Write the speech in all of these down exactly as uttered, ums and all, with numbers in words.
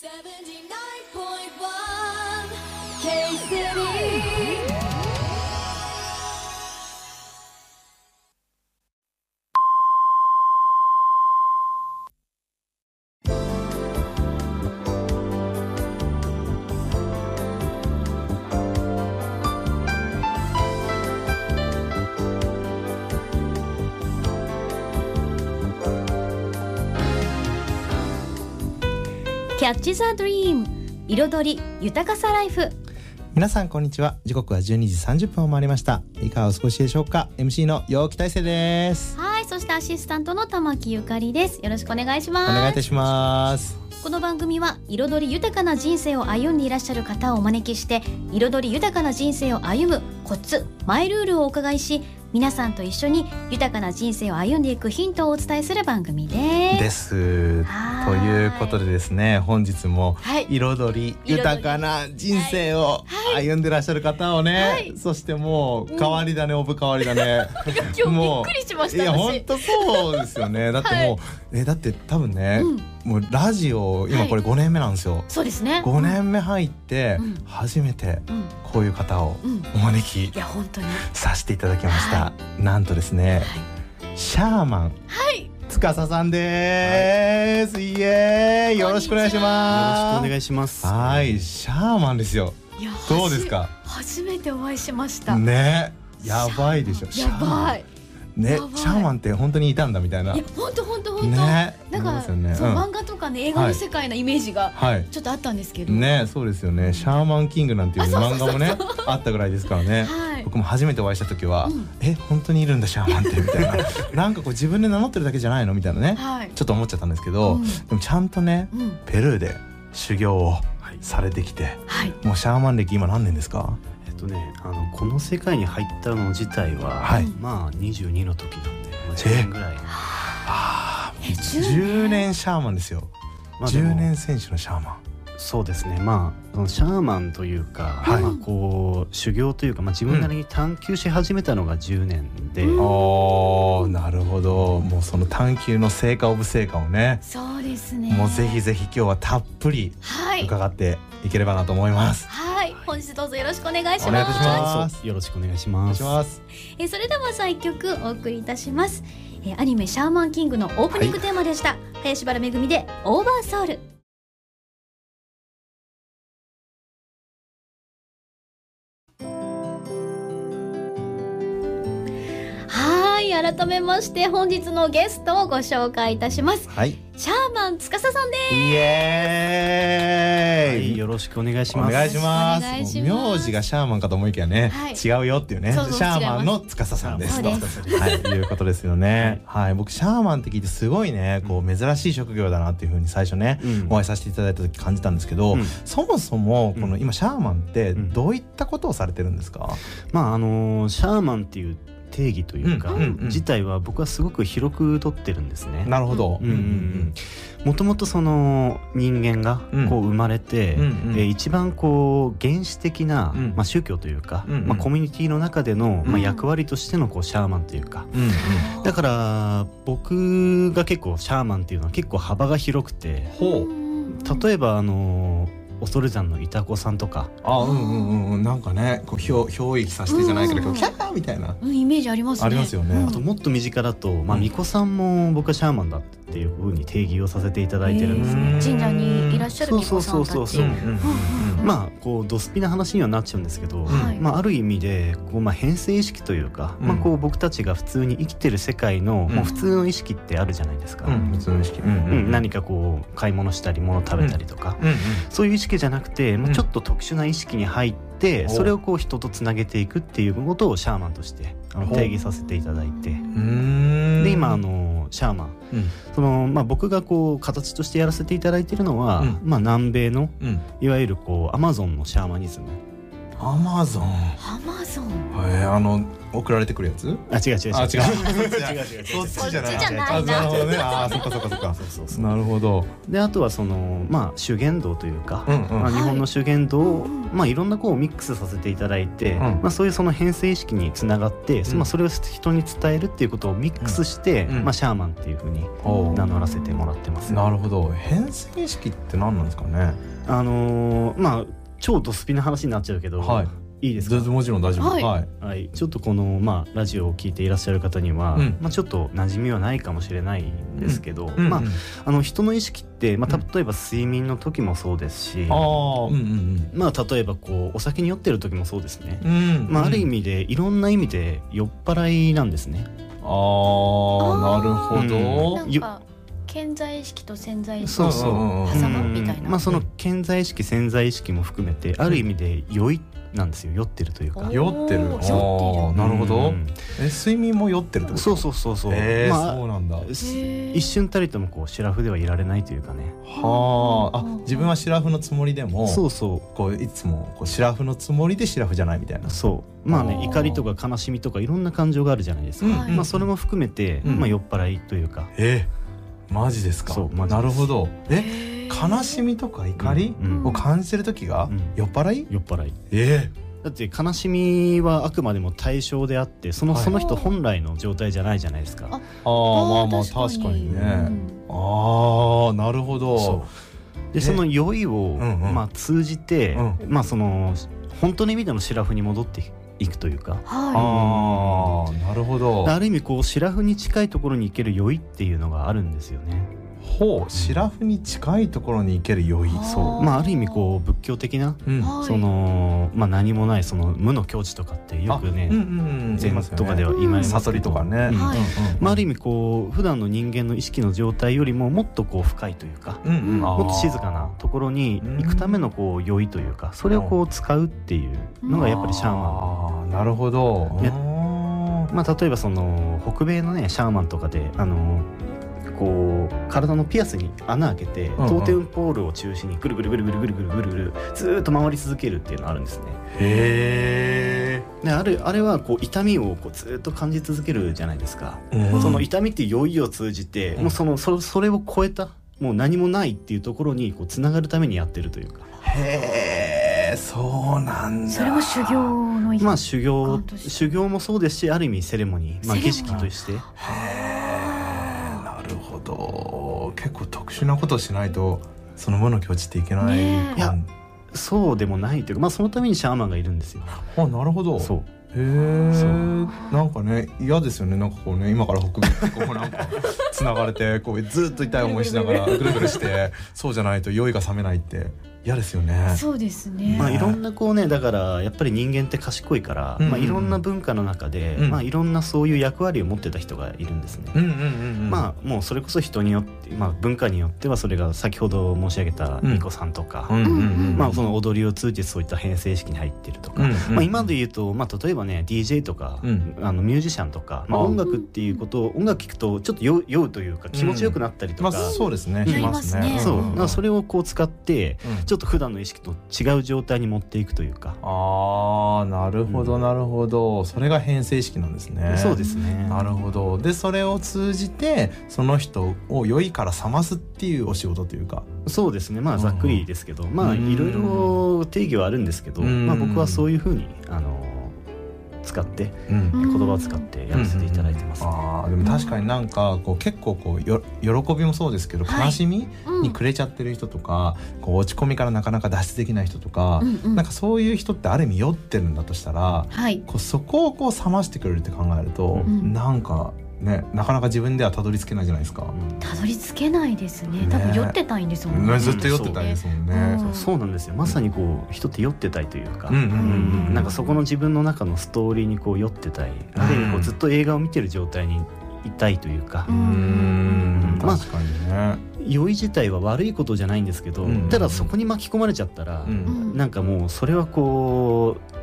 キャッチザドリーム、彩り豊かさライフ。 皆さんこんにちは。時刻はじゅうにじさんじゅっぷんを回りました。いかがお過ごしでしょうか。 エムシー の陽気大成です。 はい、そしてアシスタントの玉木ゆかりです。よろしくお願いします。 お願いいたします。 この番組は彩り豊かな人生を歩んでいらっしゃる方をお招きして、彩り豊かな人生を歩むコツ、マイルールをお伺いし、皆さんと一緒に豊かな人生を歩んでいくヒントをお伝えする番組です。 です。ということでですね、本日も彩り豊かな人生を歩んでらっしゃる方をね、はい、そしてもう変わり種、うん、オブ変わり種今日びっくりしました。 いや本当そうですよね。だってもう、はい、えだって多分ね、うん、もうラジオ今これごねんめなんですよ、はい、 そうですね。 ごねんめ入って初めてこういう方をお招き、うん、いや本当にさせていただきました、はい、なんとですね、はい、シャーマン、はい司さんです、はい、イエーイ、よろしくお願いします。 よろしくお願いします。 はい、シャーマンですよ。いやどうですか。 初めてお会いしましたね。やばいでしょ。 やばいね、シャーマンって本当にいたんだみたいな。 いや本当本当本当。ね、なんか、ね、そう、うん、漫画とかね映画の世界のイメージがちょっとあったんですけど。 はい、ね、そうですよね。シャーマンキングなんていう漫画もねあったぐらいですからね。はい、僕も初めてお会いした時は、うん、え本当にいるんだシャーマンってみたいななんかこう自分で名乗ってるだけじゃないのみたいなね、はい、ちょっと思っちゃったんですけど、うん、でもちゃんとね、うん、ペルーで修行をされてきて、はい、もうシャーマン歴今何年ですか。 えっとね、あのこの世界に入ったの自体は、はい、まあにじゅうにの時なんで、まあ、じゅうねんぐらい。 あじゅうねんシャーマンですよ、まあ、じゅうねん選手のシャーマン。そうですね、 まあそのシャーマンというか、はい、まあ、こう修行というか、まあ、自分なりに探求し始めたのがじゅうねんで、うん、 おーなるほど。もうその探求の成果オブ成果をね、 そうですね、 もうぜひぜひ今日はたっぷり伺っていければなと思います。 はい、はい、本日どうぞよろしくお願いします。 お願いいたします。 よろしくお願いします。 えそれではまずはいっきょくお送りいたします。えアニメシャーマンキングのオープニングテーマでした、はい、林原めぐみでオーバーソウル。はい、改めまして本日のゲストをご紹介いたします。はい、シャーマン司さんです。 イエーイ、 はい、よろしくお願いします。 お願いします。名字がシャーマンかと思いきやね、はい、違うよっていうね。そうそう、シャーマンの司さんですと、はい、いうことですよね。はい、僕シャーマンって聞いてすごいね、こう珍しい職業だなっていうふうに最初ね、うん、お会いさせていただいた時感じたんですけど、うん、そもそもこの今シャーマンってどういったことをされてるんですか。うん、 まああのシャーマンっていう定義というか、うんうんうん、自体は僕はすごく広く取ってるんですね。 なるほど。 もともとその人間がこう生まれて、うんうんうん、えー、一番こう原始的な、うん、まあ、宗教というか、うんうん、まあ、コミュニティの中での、まあ、役割としてのこうシャーマンというか、うんうん、だから僕が結構シャーマンっていうのは結構幅が広くて、ほう、例えばあのー恐山のイタコさんとか、 あ、うんうんうん、なんかね、こうひょ憑依させてじゃないけど、キャーみたいな、 うん、イメージありますね。 ありますよね。 あともっと身近だと、まあ、巫女さんも僕はシャーマンだっていう風に定義をさせていただいてるんですね。 神社にいらっしゃる巫女さんたち。そうそうそうそう。 まあこうドスピな話にはなっちゃうんですけど、はい、まあ、ある意味でこう、まあ、変性意識というか、うん、まあ、こう僕たちが普通に生きてる世界の、うん、もう普通の意識ってあるじゃないですか。うん、普通の意識、うんうんうん、何かこう買い物したり物食べたりとか、うんうんうん、そういう意識じゃなくて、まあ、ちょっと特殊な意識に入って、うん、それをこう人とつなげていくっていうことをシャーマンとしてあの定義させていただいて、で今あのシャーマン、うん、そのまあ、僕がこう形としてやらせていただいているのは、うん、まあ、南米の、うん、いわゆるこうアマゾンのシャーマニズムアマゾン。 アマゾン。 えー、あの送られてくるやつ？ あ、違う違う違う。 あ、違う。 違う違う。 そっちじゃない。 じゃないなるほどね。あ、そっかそっかそっか。 そうそうそう。 なるほど。 で、あとはそのまあ修験道というか、 うんうん、 まあ日本の修験道を、はい、まあいろんなこうミックスさせていただいて、うん、まあそういうその編成意識につながって、うん、まあそれを人に伝えるっていうことをミックスして、うん、まあシャーマンっていう風に名乗らせてもらってます。 なるほど。編成意識って何なんですかね。 あのー、まあ超ドスピな話になっちゃうけど。はい。いいですか？ もちろん大丈夫。 はい、 はいはい、ちょっとこの、まあ、ラジオを聞いていらっしゃる方には、うんまあ、ちょっと馴染みはないかもしれないんですけど、うんまあうん、あの人の意識って、まあ、例えば睡眠の時もそうですし、うんあうんうんまあ、例えばこうお酒に酔ってる時もそうですね、うんまあ、ある意味でいろんな意味で酔っ払いなんですね。 あー、なるほど、 うん、なんか潜在意識と潜在意識の狭間みたいな、 まあ、その潜在意識潜在意識も含めてある意味で酔いなんですよ。酔ってるというか。 酔ってる。あ、なるほど、うん、え睡眠も酔ってるってこと？ そうそうそうそう、 えーまあ、そうなんだ。 一瞬たりともこうシラフではいられないというかね。 はあ、あ、自分はシラフのつもりでもそうそうこういつもこうシラフのつもりでシラフじゃないみたいな。 そうまあね、怒りとか悲しみとかいろんな感情があるじゃないですか、うんうんまあ、それも含めて、うんまあ、酔っ払いというか。 えー、マジですか？そうマジです。なるほど。え悲しみとか怒りを感じてる時が酔っ払い？ 酔っ払い。 えー、 だって悲しみはあくまでも対象であってその、はい、その人本来の状態じゃないじゃないですか。 ああまあまあ確かにね、うん、ああなるほど。 そうでその酔いを、うんうんまあ、通じて、うんまあ、その本当の意味でのシラフに戻っていくというか、はい、 ああなるほど。 ある意味こうシラフに近いところに行ける酔いっていうのがあるんですよね。 ほう、シラフに近いところに行ける酔い。 そうまあある意味こう仏教的な、うん、そのまあ何もないその無の境地とかってよくね、うんうんうん、禅とかでは言いますけど、 悟りとかね、うんはいまあ、ある意味こう普段の人間の意識の状態よりももっとこう深いというか、うんうん、もっと静かなところに行くためのこう酔いというかそれをこう使うっていうのがやっぱりシャーマン。 あなるほど。 まあ、例えばその北米のねシャーマンとかであのこう体のピアスに穴開けて、うんうん、トーテムポールを中心にぐるぐるぐるぐるぐるぐるぐるぐるずーっと回り続けるっていうのがあるんですね。 へー。であれ、あれはこう痛みをこうずーっと感じ続けるじゃないですか、うん、その痛みって酔いを通じて、うん、もうその そ, それを超えたもう何もないっていうところにこうつながるためにやってるというか。 へー、そうなんだ。 それも修行のまあ修行修行もそうですしある意味セレモニー、まあ、儀式として。へー、 なるほど。結構特殊なことをしないとその無の境地っていけない、ね、 いやそうでもないというか、まあ、そのためにシャーマンがいるんですよ。 あ、なるほど。そうへー、なんかね嫌ですよね。なんかこうね今から北米ってこうなんかつながれてこうずっと痛い思いしながらぐるぐるしてそうじゃないと酔いが覚めないって嫌ですよね。 そうですね。 まあいろんなこうねだからやっぱり人間って賢いから、うんうんうん、まあ、いろんな文化の中で、うんまあ、いろんなそういう役割を持ってた人がいるんですね、うんうんうんうん、まあもうそれこそ人によって、まあ、文化によってはそれが先ほど申し上げた巫女さんとか、うんうんうんうん、まあ、その踊りを通じてそういった編成式に入っているとか、うんうんうん、まあ、今で言うと、まあ、例えばね ディージェー とか、うん、あのミュージシャンとか、まあ、音楽っていうことを音楽聴くとちょっと酔う、酔うというか気持ちよくなったりとか、うんまあ、 そうですね、しますね。 そう、だからそれをこう使って、うん、ちょっと普段の意識と違う状態に持っていくというか。 ああ、なるほどなるほど、うん、それが編成式なんですね。 そうですね。 なるほど。でそれを通じてその人を酔いから覚ますっていうお仕事というか。 そうですね、まあざっくりですけど、うん、まあいろいろ定義はあるんですけど、まあ、僕はそういうふうにあの使って、うん、言葉を使ってやらせていただいてます、ね、うんうん、 あでも確かになんかこう結構こうよ喜びもそうですけど、はい、悲しみに暮れちゃってる人とか、こう落ち込みからなかなか脱出できない人とか、うんうん、なんかそういう人ってある意味酔ってるんだとしたら、はい、こうそこをこう覚ましてくれるって考えると、うん、なんかね、なかなか自分ではたどり着けないじゃないですか。 たどり着けないですね。多分酔ってたいんですもんね。 ね、ずっと酔ってたいですもんね。 そう、そう、そうなんですよ。まさにこう人って酔ってたいというか、うんうんうんうん、なんかそこの自分の中のストーリーにこう酔ってたい、ある意味こうずっと映画を見てる状態にいたいというか、うん、まあ、確かにね。酔い自体は悪いことじゃないんですけど、うん、ただそこに巻き込まれちゃったら、うん、なんかもうそれはこう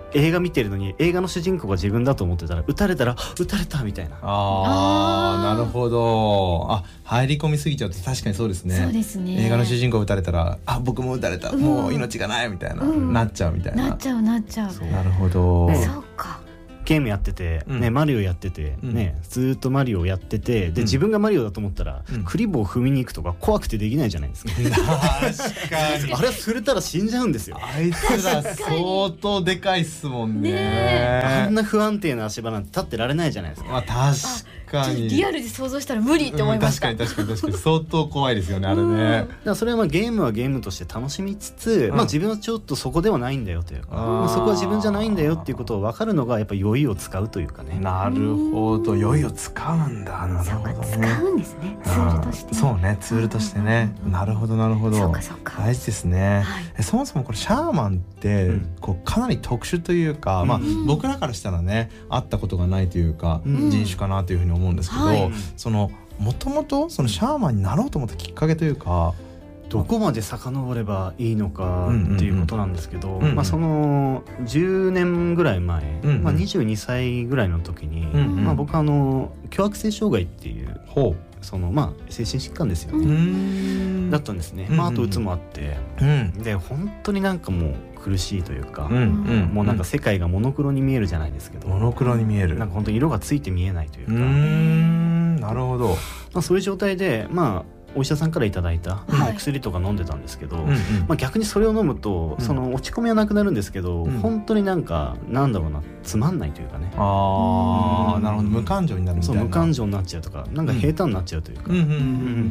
映画見てるのに映画の主人公が自分だと思ってたら撃たれたら撃たれたみたいな。 ああなるほど。あ入り込みすぎちゃうと確かにそうですね。 そうですね。 映画の主人公撃たれたらあ僕も撃たれた、うん、もう命がないみたいな、うん、なっちゃうみたいな。 なっちゃうなっちゃう。 なるほど。 そうか。 ゲームやってて、ねうん、マリオやってて、うんね、ずっとマリオやっててで、うん、自分がマリオだと思ったら、うん、クリボー踏みに行くとか怖くてできないじゃないですか。確かにあれ触れたら死んじゃうんですよ。 あいつら相当でかいっすもん ね, ねあんな不安定な足場なんて立ってられないじゃないですか。 まあ、確かにリアルで想像したら無理って思いました、 うん、確かに確かに確かに相当怖いですよねあれね。 だからそれはまあゲームはゲームとして楽しみつつ、うんまあ、自分はちょっとそこではないんだよというか、まあ、そこは自分じゃないんだよっていうことを分かるのがやっぱ酔いを使うというかね。 なるほど。酔いを使うんだ。なるほどね。 使うんですね。ツールとして、ね、 そうねツールとしてね、うん、なるほどなるほど。 そうかそうか。 大事ですね、はい、えそもそもこれシャーマンってこうかなり特殊というか、うんまあ、僕らからしたらね会ったことがないというか、うん、人種かなというふうに思うんですけど、はい、そのもともとそのシャーマンになろうと思ったきっかけというかどこまで遡ればいいのかっていうことなんですけど、うんうんうんまあ、そのじゅうねんぐらい前、うんうんまあ、にじゅうにさいぐらいの時に、うんうんまあ、僕はあの強迫性障害っていうその、まあ、精神疾患ですよね、うん、だったんですね、うんうんまあ、あとうつもあって、うん、で本当になんかもう苦しいというか、うんうん、もうなんか世界がモノクロに見えるじゃないですけど、 モノクロに見えるなんか本当に色がついて見えないというか、うーんなるほど、 まあ、そういう状態でまあお医者さんからいただいた、はい、薬とか飲んでたんですけど、うんうんまあ、逆にそれを飲むと、うん、その落ち込みはなくなるんですけど、うん、本当になんかなんだろうなつまんないというかね。 ああなるほど無感情になるみたいな。 そう無感情になっちゃうとかなんか平坦になっちゃうというか、うんうんうんうん、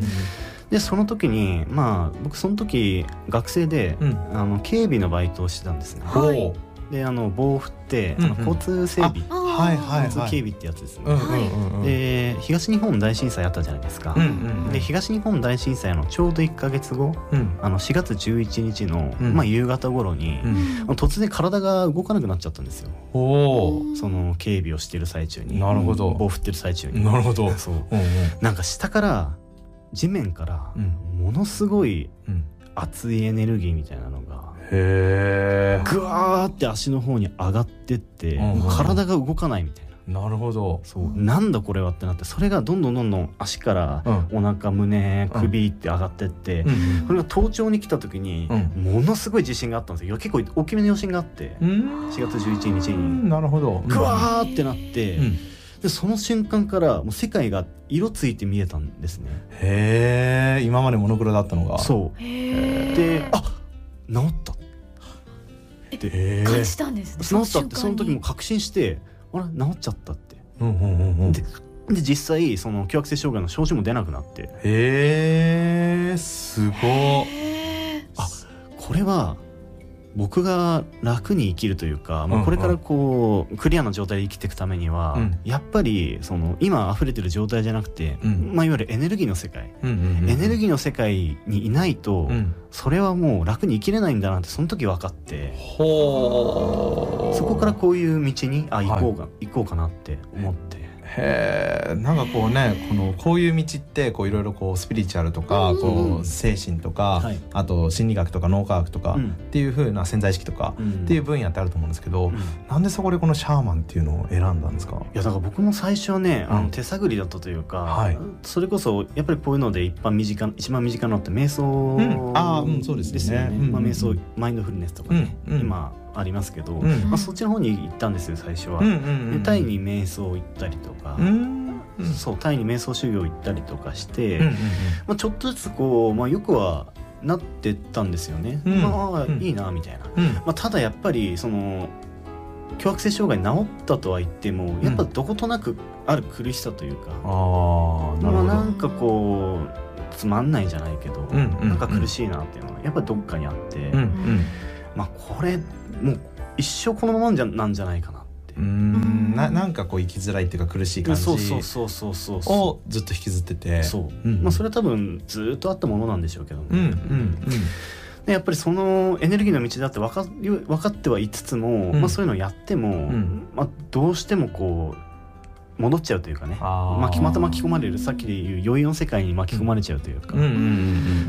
でその時にまあ僕その時学生で、うん、あの警備のバイトをしてたんですね、はい、であの棒を振って、うんうん、あの交通整備、 はいはいはい、 交通警備ってやつですね、うんうんうん、で東日本大震災あったじゃないですか、うんうんうん、で東日本大震災のちょうどいっかげつご、うん、あのしがつじゅういちにちの、うんまあ、夕方頃に、うん、突然体が動かなくなっちゃったんですよ。おその警備をしてる最中に。 なるほど。 棒を振ってる最中に。 なるほど。 そう、うんうん、なんか下から地面からものすごい熱いエネルギーみたいなのがへーぐわーって足の方に上がってって、うん、体が動かないみたいな。 なるほど。 そうなんだこれはってなって、それがどんどんどんどん足からお腹、うん、胸首って上がってって、うん、それが頭頂に来た時に、うん、ものすごい自信があったんですよ。結構大きめの余震があって、うん、しがつじゅういちにちになるほどぐわーってなって、うん、でその瞬間からもう世界が色ついて見えたんですね。 へー今までモノクロだったのが。 そうであ治ったって感じたんですね。 治ったってその時も確信してあれ治っちゃったって、うんうんうんうん、で, で実際その強迫性障害の症状も出なくなって。 へーすごい。 あこれは僕が楽に生きるというか、まあ、これからこうクリアな状態で生きていくためには、うん、やっぱりその今溢れてる状態じゃなくて、うんまあ、いわゆるエネルギーの世界、うんうんうん、エネルギーの世界にいないと、うん、それはもう楽に生きれないんだなってその時分かって、ほーそこからこういう道にあ行こうか、はい、行こうかなって思って。 へーなんかこうねこのこういう道ってこういろいろこうスピリチュアルとかこう精神とか、はい、あと心理学とか脳科学とかっていう風な潜在意識とかっていう分野ってあると思うんですけど、うん、なんでそこでこのシャーマンっていうのを選んだんですか？ いやだから僕も最初はねあの手探りだったというか、はい、それこそやっぱりこういうので一番身近一番身近なのって瞑想、うん、あうんそうですよね、まあ、瞑想マインドフルネスとかね、うんうん、今ありますけど、うんまあ、そっちの方に行ったんですよ最初は、うんうんうん、タイに瞑想行ったりとか、うんうん、そうタイに瞑想修行行ったりとかして、うんうんうんまあ、ちょっとずつこう、まあ、よくはなってったんですよね、うんまあ、いいなみたいな、うんまあ、ただやっぱりその強迫性障害治ったとは言ってもやっぱどことなくある苦しさというか、うん、あーなるほど、まあ、なんかこうつまんないじゃないけど、うんうんうん、なんか苦しいなっていうのはやっぱどっかにあって、うんうんまあ、これもう一生このままじゃなんじゃないかなって。うーん な, なんかこう生きづらいっていうか苦しい感じをずっと引きずっててそう、うんまあ、それは多分ずっとあったものなんでしょうけどね、うんうんうん、でやっぱりそのエネルギーの道だって分か分かってはいつつも、うんまあ、そういうのをやっても、うんまあ、どうしてもこう戻っちゃうというかねまあ、また巻き込まれるさっきで言う酔いの世界に巻き込まれちゃうというか、うんうんうんうん、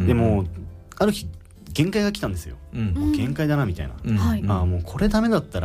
でもある日限界が来たんですよ、うん、もう限界だなみたいな、うん、ああもうこれダメだったら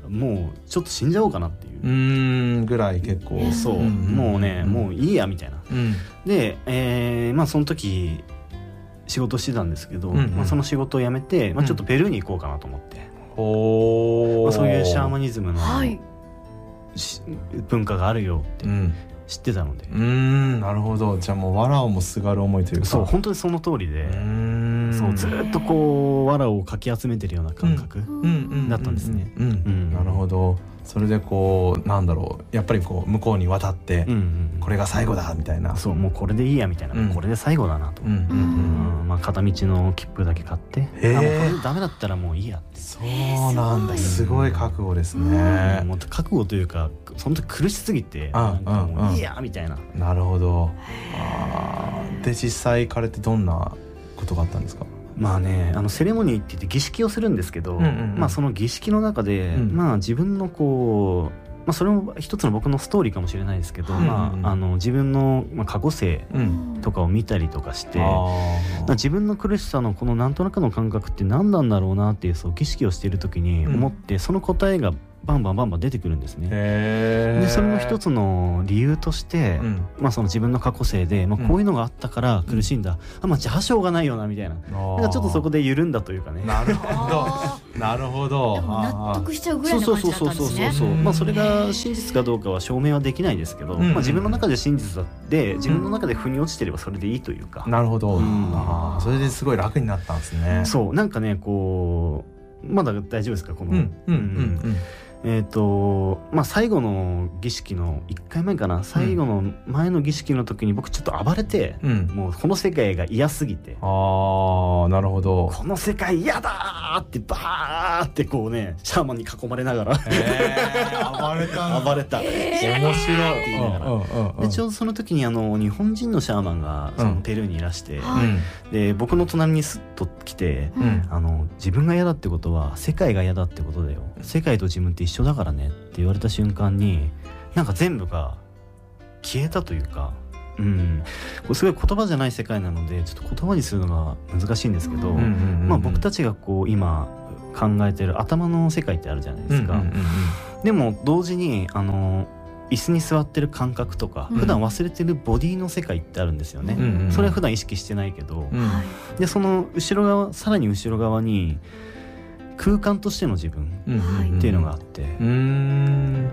もうちょっと死んじゃおうかなっていううんぐらい結構そう、うん、もうね、うん、もういいやみたいな、うん、で、えー、まあその時仕事してたんですけど、うんうんまあ、その仕事を辞めて、まあ、ちょっとペルーに行こうかなと思って、うんまあ、そういうシャーマニズムの、はい、文化があるよって知ってたので、 うん、うんなるほど。じゃあもう藁をもすがる思いというかそう本当にその通りでうんそうずっとこう藁をかき集めてるような感覚だったんですね。 なるほど。それでこうなんだろうやっぱりこう向こうに渡って、うんうん、これが最後だみたいなそうもうこれでいいやみたいな、うん、これで最後だなと、うんうんうんまあ、片道の切符だけ買ってあもうこれダメだったらもういいやってそうなんだすごい覚悟ですね、 うん、もう覚悟というかその時苦しすぎてなんかもういいやみたいな、 うん、なるほどあで実際行かれてどんなことがあったんですか。 まあね、あのセレモニーって言って儀式をするんですけど、うんうんうんまあ、その儀式の中で、うんまあ、自分のこう、まあ、それも一つの僕のストーリーかもしれないですけど、うんうんまあ、あの自分の過去性とかを見たりとかして、うん、自分の苦しさのこのなんとなくの感覚って何なんだろうなっていうそう儀式をしている時に思って、うん、その答えがバンバンバンバン出てくるんですね。でそれの一つの理由として、うんまあ、その自分の過去性で、まあ、こういうのがあったから苦しんだ、うん、あまあじゃあしょうがないよなみたいな、なんかちょっとそこで緩んだというかね。 なるほどなるほど。 でも納得しちゃうぐらいの感じだったんですね。 まあそれが真実かどうかは証明はできないですけど、うんまあ、自分の中で真実だって自分の中で腑に落ちてればそれでいいというか、 うん、なるほど、うん、あそれですごい楽になったんですね。 そうなんかねこうまだ大丈夫ですかこの、うんうんうんうんえーとまあ、最後の儀式のいっかいまえかな最後の前の儀式の時に僕ちょっと暴れて、うん、もうこの世界が嫌すぎてあーなるほどこの世界嫌だーってバーってこうねシャーマンに囲まれながら、 えー、暴れた暴れた、えー、面白いって言いながら、うんうんうん、でちょうどその時にあの日本人のシャーマンがそのペルーにいらして、うん、で僕の隣にスッと来て、うん、あの自分が嫌だってことは世界が嫌だってことだよ世界と自分って一緒だからねって言われた瞬間になんか全部が消えたというか、うん、これすごい言葉じゃない世界なのでちょっと言葉にするのが難しいんですけど、うんうんうんうんまあ、僕たちがこう今考えてる頭の世界ってあるじゃないですか、うんうんうんうん、でも同時にあの椅子に座ってる感覚とか、うん、普段忘れてるボディの世界ってあるんですよね、うんうんうん、それは普段意識してないけど、うん、でその後ろ側さらに後ろ側に空間としての自分っていうのがあって、うん、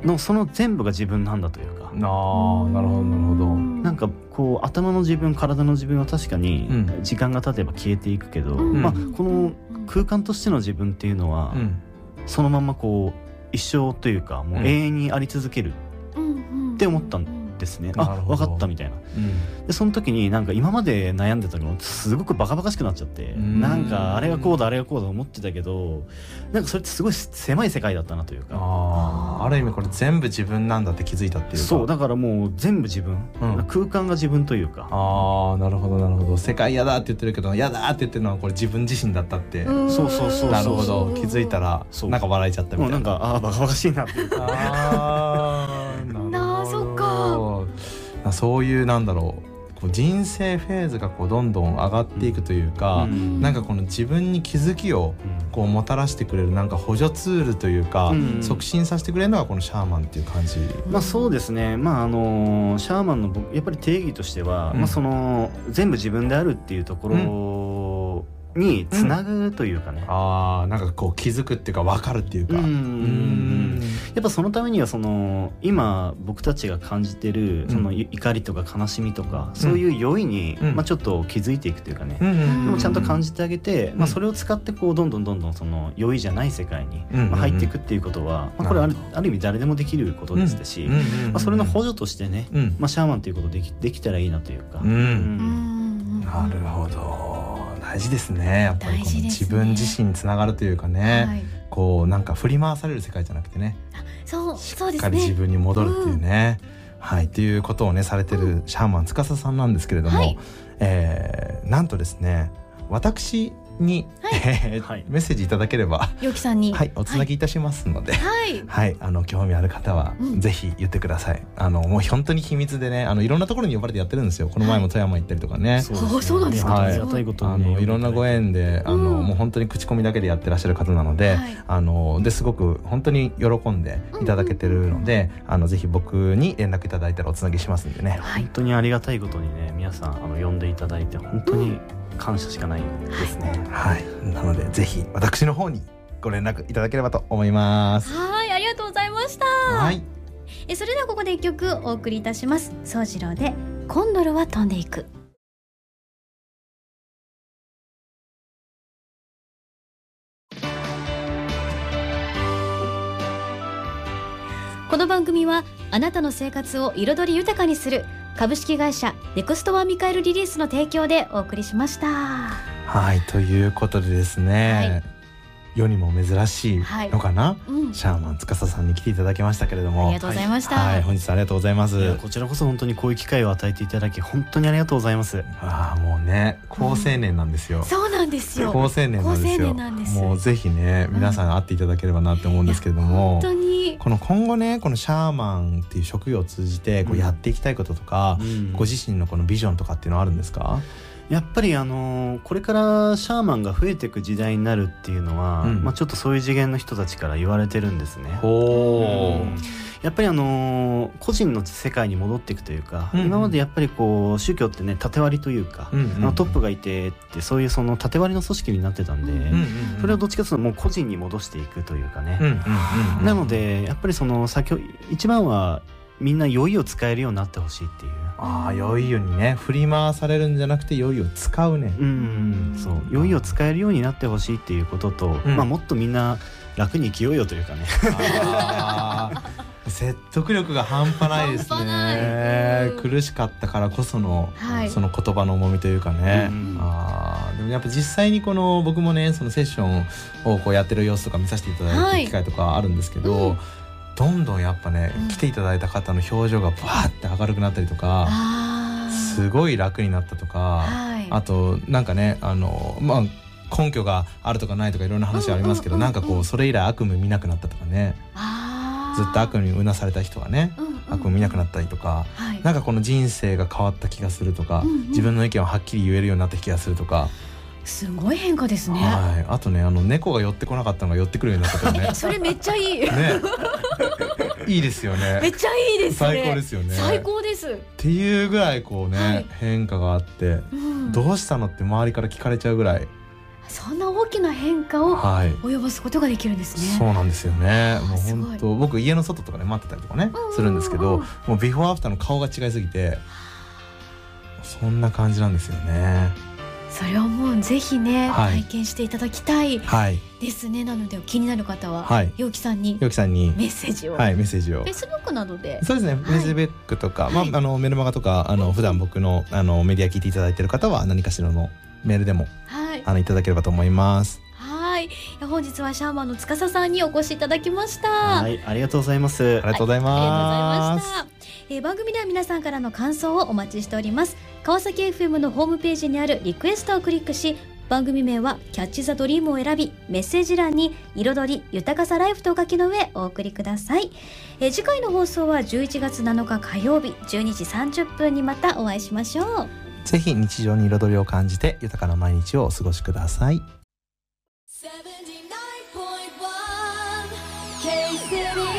のその全部が自分なんだというか、 あーなるほどなるほどなんかこう頭の自分体の自分は確かに時間が経てば消えていくけど、うんまあ、この空間としての自分っていうのは、うん、そのままこう一生というかもう永遠にあり続けるって思ったんですね、うん、あ分かったみたいな、うん、でその時になんか今まで悩んでたのすごくバカバカしくなっちゃって、うん、なんかあれがこうだあれがこうだ思ってたけどなんかそれってすごい狭い世界だったなというかあ, ある意味これ全部自分なんだって気づいたっていうかそうだからもう全部自分、うん、空間が自分というかああなるほどなるほど世界嫌だって言ってるけど嫌だって言ってるのはこれ自分自身だったってそうそうそうそうなるほど気づいたらなんか笑えちゃったみたいなもうなんかああバカバカしいなっていうかああなるほどそういうなんだろうこう人生フェーズがこうどんどん上がっていくというか、うん、なんかこの自分に気づきをこうもたらしてくれるなんか補助ツールというか、うん、促進させてくれるのがこのシャーマンっていう感じ、 まあ、そうですね、まあ、あのシャーマンの僕やっぱり定義としては、うんまあ、その全部自分であるっていうところ、うんにつなぐというかね、 うん、あなんかこう気づくっていうか分かるっていうか、うんうんやっぱそのためにはその今僕たちが感じてるその怒りとか悲しみとか、うん、そういう酔いに、うんまあ、ちょっと気づいていくというかね、うん、でもちゃんと感じてあげて、まあ、それを使ってこうどんどんどんどんその酔いじゃない世界に、まあ、入っていくっていうことは、まあ、これはある、ある意味誰でもできることですし、うんまあ、それの補助としてね、うんまあ、シャーマンということで き, できたらいいなというか、うんうん、 なるほど大事ですねやっぱりこの自分自身につながるというかね、はい、こうなんか振り回される世界じゃなくてねそうそうですねしっかり自分に戻るっていうね、うん、はいっていうことをねされてるシャーマン司さんなんですけれども、はいえー、なんとですね私に、はいはい、メッセージいただければ陽気さんに、 はい、おつなぎいたしますので、 はいはい、あの興味ある方はぜひ言ってください、うん、あのもう本当に秘密でね、あのいろんなところに呼ばれてやってるんですよ。この前も富山行ったりとかね、はい、 そうそうなんですか、 はい、あのいろんなご縁であの、うん、もう本当に口コミだけでやってらっしゃる方なので、はい、あのですごく本当に喜んでいただけてるので、うん、あのぜひ僕に連絡いただいたらおつなぎしますんでね、 はい、本当にありがたいことにね、皆さんあの呼んでいただいて本当に感謝しかないですね、 はい、はい、なのでぜひ私の方にご連絡いただければと思います。 はい、ありがとうございました。 はい、 えそれではここで一曲お送りいたします。宗次郎でコンドルは飛んでいく。この番組はあなたの生活を彩り豊かにする株式会社ネクストワンミカエルリリースの提供でお送りしました。 はい、ということでですね、はい、世にも珍しいのかな、はいうん、シャーマン司さんに来ていただきましたけれども、 ありがとうございました、 はいはい、本日ありがとうございます。 こちらこそ本当にこういう機会を与えていただき本当にありがとうございます。 あもうね、好青年なんですよ、 うん、そうなんですよ、 好青年なんですよ。 なんですもうぜひね皆さん会っていただければなって思うんですけれども、 本当にこの今後ね、このシャーマンっていう職業を通じてこうやっていきたいこととか、うん、ご自身のこのビジョンとかっていうのはあるんですか？ やっぱりあのー、これからシャーマンが増えていく時代になるっていうのは、うんまあ、ちょっとそういう次元の人たちから言われてるんですね。 おうんやっぱりあのー、個人の世界に戻っていくというか、うんうん、今までやっぱりこう宗教ってね縦割りというか、うんうんうん、あのトップがいてってそういうその縦割りの組織になってたんで、うんうんうん、それをどっちかというともう個人に戻していくというかね、うんうんうんうん、なのでやっぱりその先ほど一番はみんな良いを使えるようになってほしいっていう。 ああ、良いよにね振り回されるんじゃなくて良いを使うね。 うん、そう良いを使えるようになってほしいっていうことと、うんまあ、もっとみんな楽に生きようよというかね。 あ説得力が半端ないですね。苦しかったからこその、はい、その言葉の重みというかね、うん、あでもやっぱ実際にこの僕もねそのセッションをこうやってる様子とか見させていただいた機会とかあるんですけど、はいうんどんどんやっぱね、うん、来ていただいた方の表情がバーって明るくなったりとかすごい楽になったとか、はい、あとなんかねあの、まあ、根拠があるとかないとかいろんな話ありますけど、うんうんうんうん、なんかこうそれ以来悪夢見なくなったとかねずっと悪夢にうなされた人はね、うんうん、悪夢見なくなったりとか、はい、なんかこの人生が変わった気がするとか、うんうん、自分の意見をはっきり言えるようになった気がするとかすごい変化ですね。 はい、あとねあの猫が寄ってこなかったのが寄ってくるようになったとかねそれめっちゃいい、ね、 いいですよね。 めっちゃいいですね。 最高ですよね。 最高ですっていうぐらいこうね、はい、変化があって、うん、どうしたのって周りから聞かれちゃうぐらいそんな大きな変化を及ぼすことができるんですね、 はい、そうなんですよね。もう本当僕家の外とかで待ってたりとかねするんですけど、もうビフォーアフターの顔が違いすぎてそんな感じなんですよね。 それをもうぜひね、はい、体験していただきたいですね、 はい、 なので気になる方は、はい、陽気さんに陽気さんにメッセージを、 はい、メッセージをフェイスブックなどでそうですね、はい、フェイスブックとか、はいまあ、あのメルマガとかあの普段僕の、あのメディア聞いていただいている方は何かしらのメールでも、はい、あのいただければと思います。 はい、本日はシャーマンの司さんにお越しいただきました。 はい、ありがとうございます。 ありがとうございます。 はい、ありがとうございました。えー、番組では皆さんからの感想をお待ちしております。川崎 エフエム のホームページにあるリクエストをクリックし、番組名はキャッチザドリームを選び、メッセージ欄に彩り豊かさライフとお書きの上お送りください。えー、次回の放送はじゅういちがつなのか火曜日じゅうにじさんじゅっぷんにまたお会いしましょう。 ぜひ日常に彩りを感じて豊かな毎日をお過ごしください。セブンティーナインポイントワン K-City